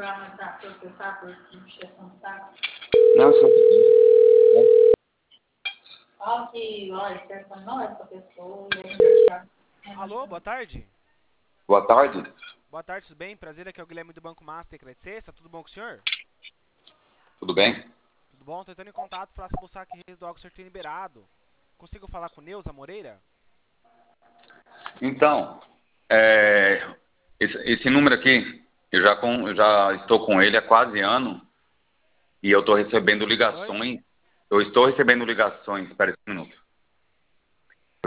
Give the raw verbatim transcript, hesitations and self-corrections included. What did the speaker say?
programa para processar por injeção de saco? Não, só... Fala que ó, esse telefone não é essa pessoa. E aí, Alô, boa tarde. Boa tarde. Boa tarde, tudo bem? Prazer, aqui é o Guilherme do Banco Master Credit Sexta. Tudo bom com o senhor? Tudo bem? Tudo bom? Tô entrando em contato para saber se o saque residual que o senhor tem liberado. Consigo falar com Neuza Moreira? Então, é, esse, esse número aqui, eu já, com, eu já estou com ele há quase ano e eu estou recebendo ligações. Eu estou recebendo ligações. Espera um minuto.